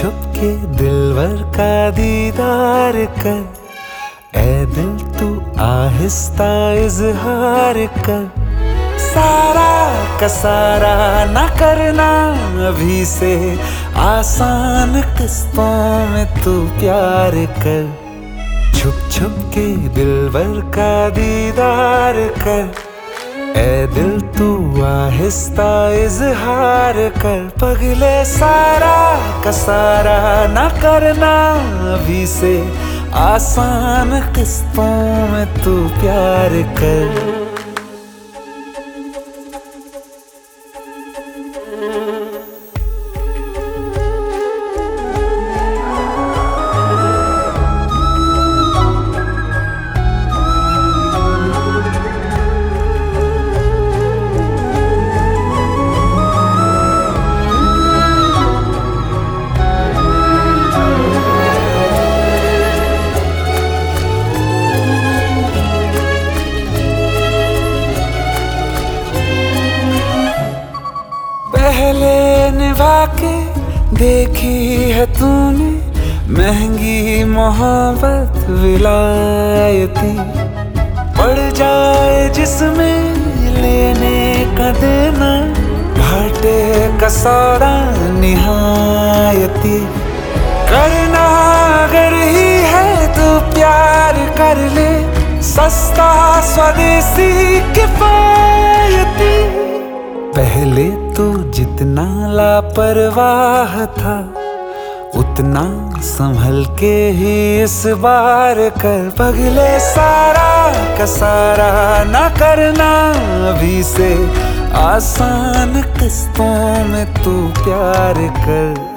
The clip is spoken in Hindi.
छुप के दिलवर का दीदार कर, ऐ दिल तू आहिस्ता इजहार कर। सारा का सारा ना करना अभी से, आसान किस्तों में तू प्यार कर। छुप छुप के दिलवर का दीदार कर, ऐ दिल तू आहिस्ता इजहार कर। पगले सारा का सारा ना करना अभी से, आसान किस्तों में तू प्यार कर। पहले निभा के देखी है तूने महंगी मोहब्बत विलायती, पड़ जाए जिसमें लेने का देना, घाटे का सौदा निहायती। करना अगर ही है तो प्यार कर ले, सस्ता स्वदेशी किफायती। पहले तो जितना लापरवाह था, उतना संभल के ही इस बार कर। पगले सारा का सारा ना करना अभी से, आसान किस्तों में तू प्यार कर।